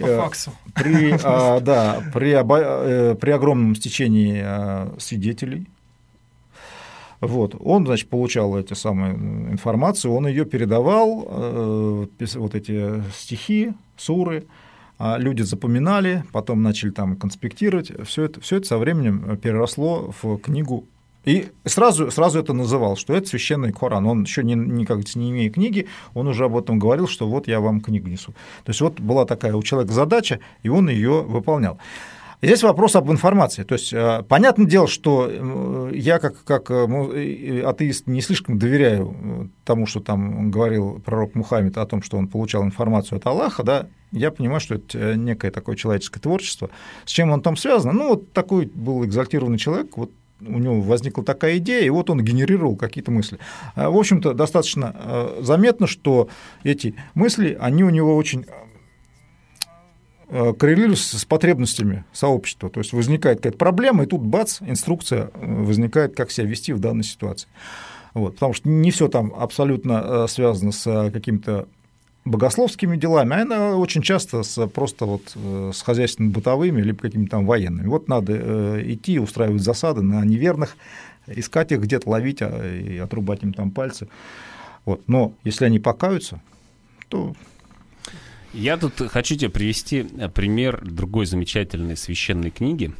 огромном стечении свидетелей. Вот. Он, значит, получал эти самые информации, он ее передавал, вот эти стихи, суры, люди запоминали, потом начали там конспектировать. Все это со временем переросло в книгу. И сразу это называл, что это священный Коран. Он еще никак не имея книги, он уже об этом говорил, что вот я вам книгу несу. То есть вот была такая у человека задача, и он ее выполнял. Здесь вопрос об информации. То есть понятное дело, что я как атеист не слишком доверяю тому, что там говорил пророк Мухаммед о том, что он получал информацию от Аллаха, да, я понимаю, что это некое такое человеческое творчество. С чем он там связано? Ну, вот такой был экзальтированный человек, вот у него возникла такая идея, и вот он генерировал какие-то мысли. В общем-то, достаточно заметно, что эти мысли, они у него очень коррелируются с потребностями сообщества. То есть возникает какая-то проблема, и тут бац, инструкция возникает, как себя вести в данной ситуации. Вот, потому что не все там абсолютно связано с какими-то богословскими делами, а она очень часто просто вот с хозяйственно-бытовыми либо какими-то там военными. Вот надо идти, устраивать засады на неверных, искать их где-то, ловить и отрубать им там пальцы. Вот. Но если они покаются, то... Я тут хочу тебе привести пример другой замечательной священной книги.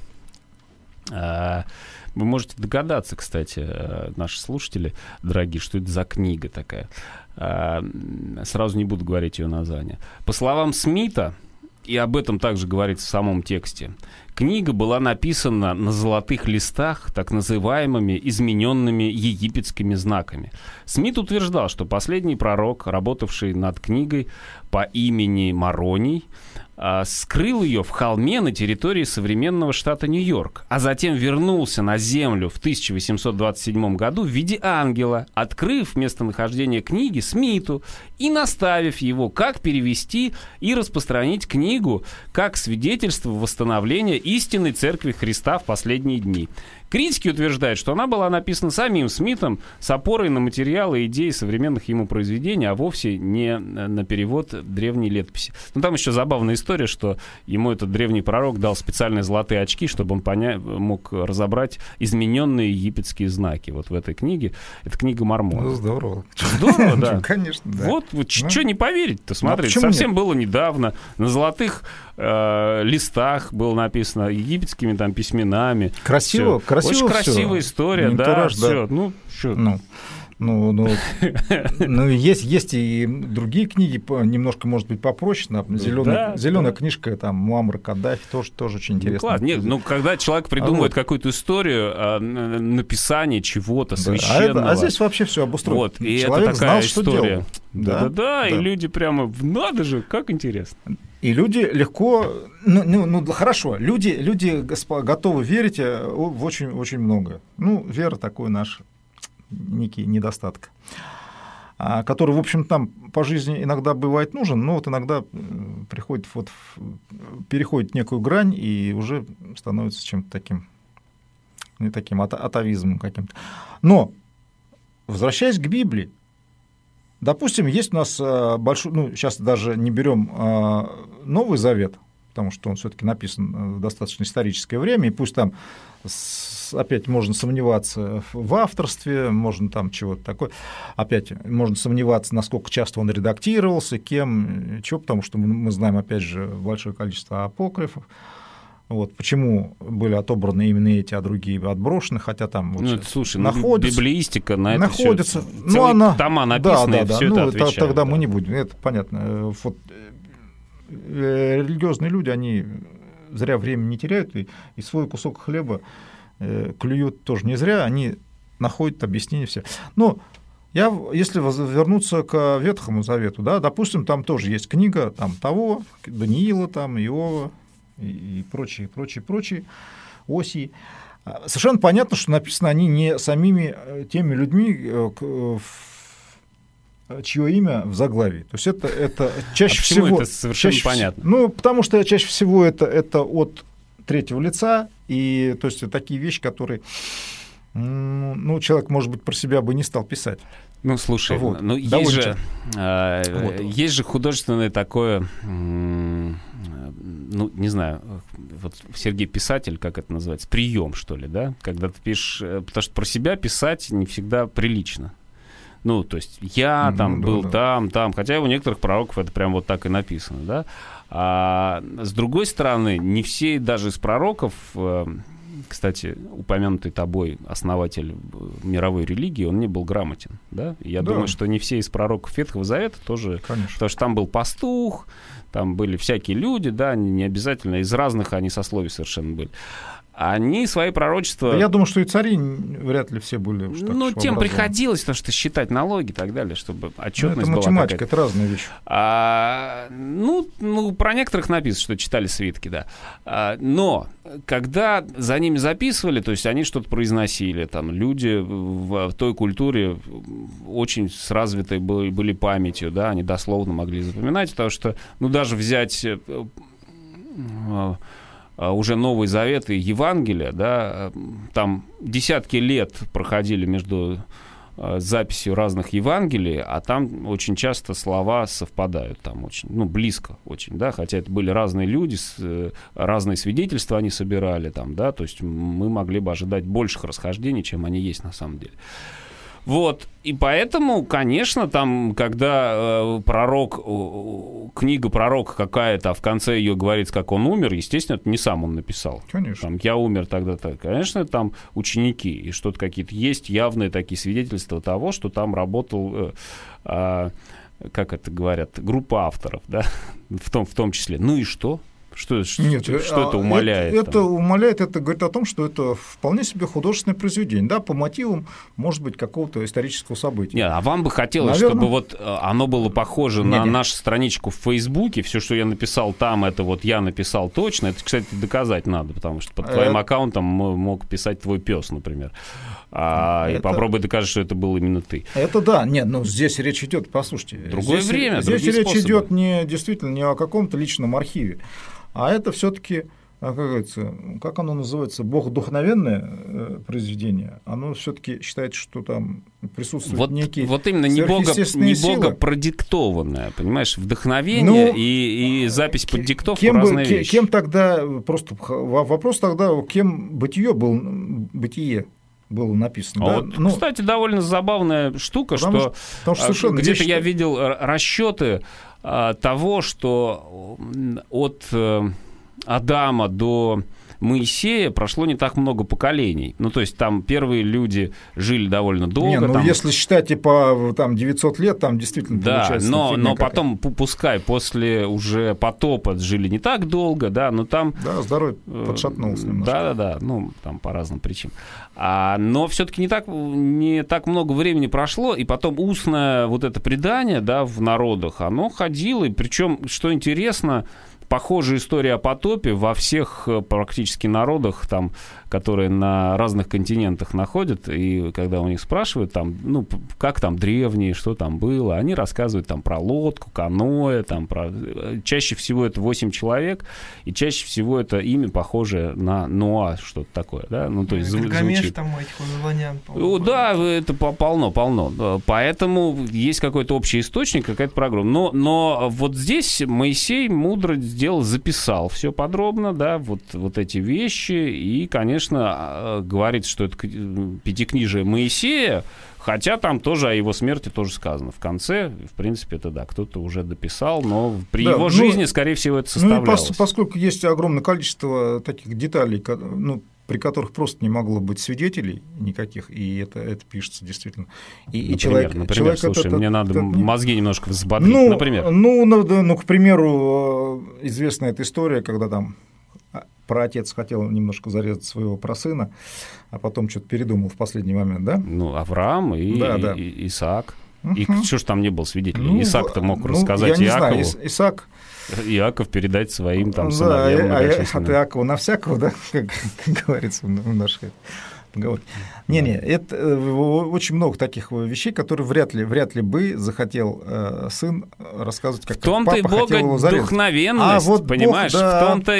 Вы можете догадаться, кстати, наши слушатели, дорогие, что это за книга такая. Сразу не буду говорить ее название. По словам Смита, и об этом также говорится в самом тексте, книга была написана на золотых листах, так называемыми измененными египетскими знаками. Смит утверждал, что последний пророк, работавший над книгой по имени Мароний, скрыл ее в холме на территории современного штата Нью-Йорк, а затем вернулся на Землю в 1827 году в виде ангела, открыв местонахождение книги Смиту и наставив его, как перевести и распространить книгу как свидетельство восстановления истинной Церкви Христа в последние дни. Критики утверждают, что она была написана самим Смитом с опорой на материалы и идеи современных ему произведений, а вовсе не на перевод древней летописи. Ну, там еще забавная история, что ему этот древний пророк дал специальные золотые очки, чтобы он мог разобрать измененные египетские знаки. Вот в этой книге. Это книга Мормона. Ну, здорово. Здорово, да. Конечно, да. Вот что не поверить-то, смотрите. Совсем было недавно. На золотых листах было написано египетскими там письменами. Красиво, красиво. Очень красивая история, да, все. Ну, есть и другие книги, немножко, может быть, попроще. Зеленая книжка, там, Муаммар Каддафи, тоже очень интересно. Нет, когда человек придумывает какую-то историю написания чего-то священного. А здесь вообще все обустроено. Вот, и это такая история. Да, и люди прямо, надо же, как интересно. И люди легко, хорошо, люди готовы верить в очень многое. Вера такой наш некий недостаток, который, в общем, там по жизни иногда бывает нужен, но вот иногда переходит некую грань и уже становится чем-то таким атовизмом каким-то. Но, возвращаясь к Библии, допустим, есть у нас большой, сейчас даже не берем Новый Завет, потому что он все-таки написан в достаточно историческое время, и пусть там опять можно сомневаться в авторстве, можно там чего-то такое, опять можно сомневаться, насколько часто он редактировался, кем, чего, потому что мы знаем, опять же, большое количество апокрифов. Вот, почему были отобраны именно эти, а другие отброшены, хотя там находятся. Библеистика на это находится. Тома написаны, все это отвечает. Тогда мы не будем, это понятно. Вот, религиозные люди, они зря время не теряют, и свой кусок хлеба клюют тоже не зря, они находят объяснение все. Но если вернуться к Ветхому Завету, да, допустим, там тоже есть книга там, того, Даниила, там, Иова, и прочие Осии. Совершенно понятно, что написаны они не самими теми людьми, чье имя в заглавии. То есть это чаще всего... Почему это совершенно понятно? Потому что чаще всего это от третьего лица, и то есть такие вещи, которые человек, может быть, про себя бы не стал писать. Слушай, есть же художественное такое, не знаю, вот Сергей писатель, как это называется, прием, что ли, да? Когда ты пишешь, потому что про себя писать не всегда прилично. То есть я там был, там, хотя у некоторых пророков это прям вот так и написано, да? А с другой стороны, не все даже из пророков, кстати, упомянутый тобой основатель мировой религии, он не был грамотен, да? Я думаю, что не все из пророков Ветхого Завета тоже, конечно. Потому что там был пастух, там были всякие люди, да, не обязательно из разных они сословий совершенно были. Они свои пророчества... Я думаю, что и цари вряд ли все были. Тем приходилось, потому что считать налоги и так далее, чтобы отчетность была математика, какая-то. это разные вещи. Про некоторых написано, что читали свитки, да. Но когда за ними записывали, то есть они что-то произносили, там люди в той культуре очень с развитой были памятью, да, они дословно могли запоминать, потому что, даже взять... уже Новый Завет и Евангелие, да, там десятки лет проходили между записью разных Евангелий, а там очень часто слова совпадают, там очень, близко очень, да, хотя это были разные люди, разные свидетельства они собирали, там, да, то есть мы могли бы ожидать больших расхождений, чем они есть на самом деле. Вот, и поэтому, конечно, там, когда книга пророка какая-то, а в конце ее говорится, как он умер, естественно, это не сам он написал. Конечно. Там, я умер тогда-то. Конечно, там ученики, и что-то какие-то есть явные такие свидетельства того, что там работал, как это говорят, группа авторов, да, в том числе. И что? Что это умаляет? Это умаляет, это говорит о том, что это вполне себе художественное произведение, да, по мотивам, может быть, какого-то исторического события. Нет, а вам бы хотелось, чтобы вот оно было похоже на нашу страничку в Фейсбуке, все, что я написал там, это вот я написал точно, это, кстати, доказать надо, потому что под твоим аккаунтом мог писать твой пес, например. И попробуй докажи, что это был именно ты. Это да, нет, здесь речь идет, послушайте. Другое время, здесь другие речь способы. Идет действительно не о каком-то личном архиве, а это все-таки как говорится, как оно называется, богодухновенное произведение, оно все-таки считает, что там присутствует некие вот именно не богопродиктованное, понимаешь, вдохновение и запись под диктовку разные вещи. Кем тогда, просто вопрос тогда, кем бытие было написано. Да? Вот, кстати, довольно забавная штука, что где-то я видел расчеты того, что от Адама до Моисея прошло не так много поколений. Ну, то есть там первые люди жили довольно долго. Если считать, типа, там 900 лет, там действительно получается... Да, но потом, пускай после уже потопа жили не так долго, да, но там... Да, здоровье подшатнулось немножко. Да, ну, там по разным причинам. Но все-таки не так много времени прошло, и потом устное вот это предание, да, в народах, оно ходило, и причем, что интересно, похожая история о потопе во всех практически народах, там, которые на разных континентах находят, и когда у них спрашивают, там, ну, как там древние, что там было, они рассказывают там про лодку, каноэ, там, чаще всего это 8 человек, и чаще всего это имя похоже на Ноа, что-то такое, да, ну, то есть звучит. Там этих вавилонян. Да, это полно. Поэтому есть какой-то общий источник, какая-то программа. Но вот здесь Моисей мудро записал все подробно, да, вот эти вещи, и, конечно, говорит, что это пятикнижие Моисея, хотя там тоже о его смерти тоже сказано. В конце, в принципе, это да, кто-то уже дописал, но при его жизни, скорее всего, это составлялось. Ну и поскольку есть огромное количество таких деталей, при которых просто не могло быть свидетелей никаких, и это пишется действительно. Например, слушай, мне надо мозги немножко взбодрить, например. К примеру, известна эта история, когда там праотец хотел немножко зарезать своего прасына, а потом что-то передумал в последний момент, да? Ну, Авраам и Исаак. И что ж там не был свидетелем? Исаак-то мог рассказать Иакову. Не знаю, Иаков передать своим там сыновьям. От Иакова на всякого, да, как говорится в нашей поговорке. Это очень много таких вещей, которые вряд ли бы захотел сын рассказывать, как папа хотел его зарезать. Вдохновенность, понимаешь? Бог, да, в том-то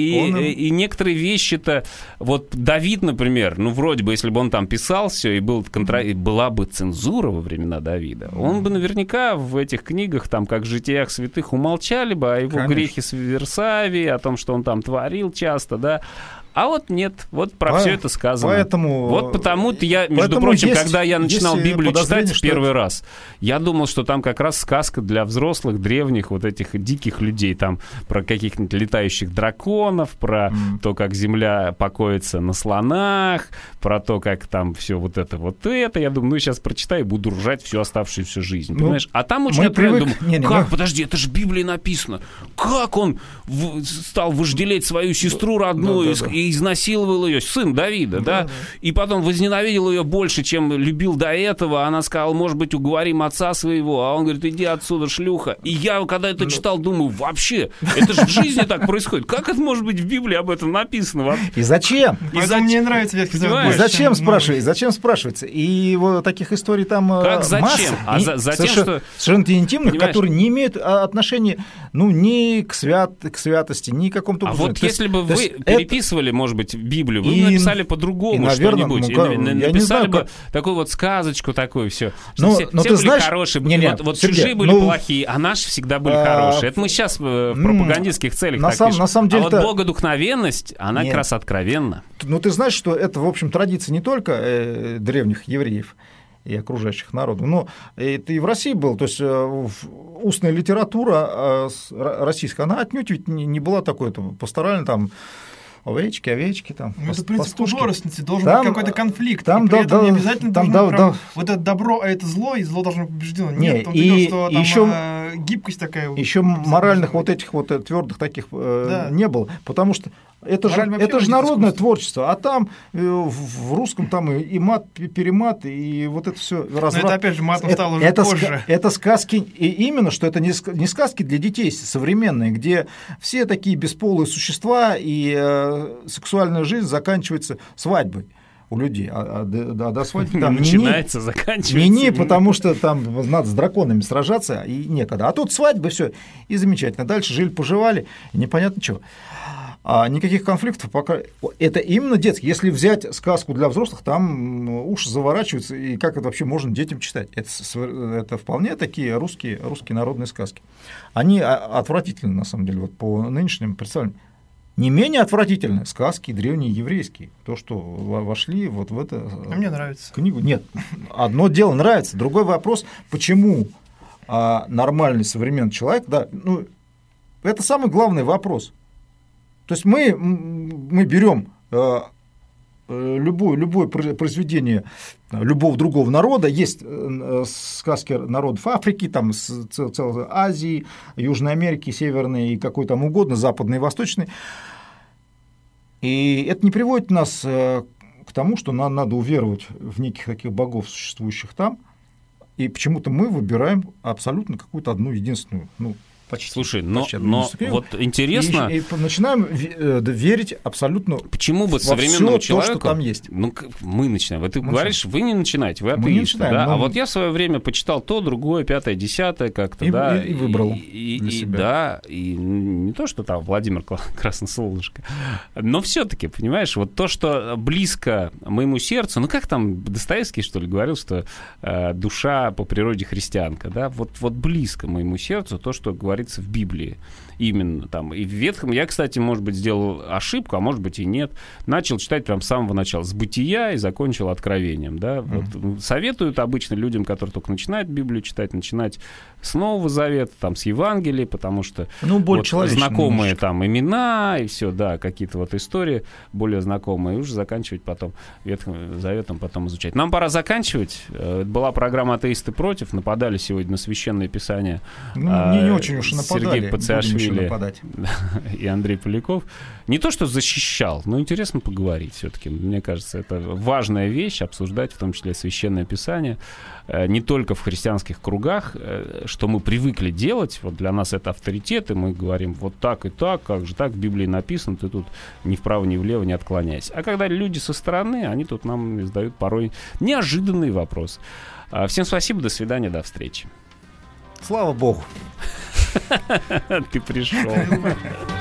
и некоторые вещи-то... Вот Давид, например, ну, вроде бы, если бы он там писал все, и была бы цензура во времена Давида, он бы наверняка в этих книгах, там, как в «Житиях святых», умолчали бы о его грехе совершавии, о том, что он там творил часто, да. А вот нет, вот про все это сказано. Потому-то я, между прочим, когда я начинал Библию читать в первый раз, я думал, что там как раз сказка для взрослых, древних, вот этих диких людей, там про каких-нибудь летающих драконов, про то, как земля покоится на слонах, про то, как там все вот это. Я думаю, сейчас прочитаю и буду ржать всю оставшуюся жизнь, понимаешь? А там очень откровенно думаю, подожди, это же в Библии написано. Как он стал вожделеть свою сестру родную и изнасиловал ее, сын Давида, да? И потом возненавидел ее больше, чем любил до этого. Она сказала, может быть, уговорим отца своего. А он говорит, иди отсюда, шлюха. И я, когда это читал, думаю, вообще, это же в жизни так происходит. Как это может быть в Библии об этом написано? И зачем? Мне нравится Ветхий Завет. Зачем спрашивается? И вот таких историй там как зачем? Затем, что... Совершенно интимных, которые не имеют отношения, ни к святости, ни к какому-то... А вот если бы вы переписывали, может быть, Библию, вы написали по-другому что-нибудь, написали бы такую вот сказочку, такую все. Все были хорошие, вот чужие были плохие, а наши всегда были хорошие. Это мы сейчас в пропагандистских целях так пишем. А вот богодухновенность, она как раз откровенна. Ну, ты знаешь, что это, в общем, традиция не только древних евреев и окружающих народов, но это и в России было. То есть устная литература российская, она отнюдь ведь не была такой пасторальной, там, овечки, там. Это принцип художественности, должен быть какой-то конфликт. Там, и при этом не обязательно должно вот это добро, а это зло, и зло должно быть побеждено. Нет, что там гибкость такая. Еще моральных вот этих вот твердых таких не было, потому что это же народное творчество, а там в русском там и мат, перемат, и вот это все разврат. Но это опять же матом стало уже позже. Это сказки, и именно, что это не сказки для детей современные, где все такие бесполые существа, и сексуальная жизнь заканчивается свадьбой у людей, а до свадьбы там начинается, заканчивается. Потому что там надо с драконами сражаться, и некогда. А тут свадьба, все, и замечательно. Дальше жили-поживали, и непонятно чего. А никаких конфликтов пока... Это именно детский. Если взять сказку для взрослых, там уши заворачиваются, и как это вообще можно детям читать? Это вполне такие русские народные сказки. Они отвратительны, на самом деле, вот по нынешним представлениям. Не менее отвратительны сказки древние еврейские. То, что вошли вот в эту мне нравится. Книгу. Нет, одно дело нравится. Другой вопрос, почему нормальный современный человек... Да, ну, это самый главный вопрос. То есть мы берем любое произведение любого другого народа, есть сказки народов Африки, там, целой Азии, Южной Америки, Северной и какой там угодно, Западной и Восточной, и это не приводит нас к тому, что нам надо уверовать в неких таких богов, существующих там, и почему-то мы выбираем абсолютно какую-то одну единственную, почти. Слушай, но вот интересно... И начинаем верить абсолютно почему бы современному человеку... то, что там есть. Ну, мы начинаем. Ты говоришь, вы не начинаете, вы атеисты. Да? А вот я в свое время почитал то, другое, 5-е, 10-е как-то, да. И выбрал для себя. Да, и не то, что там Владимир Красносолнышко, но все-таки, понимаешь, вот то, что близко моему сердцу, ну, как там Достоевский, что ли, говорил, что душа по природе христианка, да, вот близко моему сердцу то, что говорится в Библии. Именно там. И в Ветхом я, кстати, может быть, сделал ошибку, а может быть и нет. Начал читать прям с самого начала, с Бытия и закончил Откровением. Да? Вот. Советуют обычно людям, которые только начинают Библию читать, начинать с Нового Завета, там, с Евангелия, потому что вот знакомые немножко. Там имена и все, да, какие-то вот истории более знакомые, и уже заканчивать потом Ветхим Заветом, потом изучать. Нам пора заканчивать. Была программа «Атеисты против». Нападали сегодня на Священное Писание. Не очень уж и нападали. Сергей Пациашвили и Андрей Поляков. Не то, что защищал, но интересно поговорить все-таки. Мне кажется, это важная вещь, обсуждать, в том числе Священное Писание, не только в христианских кругах, что мы привыкли делать. Вот для нас это авторитет, и мы говорим вот так и так, как же так, в Библии написано, ты тут ни вправо, ни влево не отклоняйся. А когда люди со стороны, они тут нам задают порой неожиданный вопрос. Всем спасибо, до свидания, до встречи. Слава Богу. Ты пришел.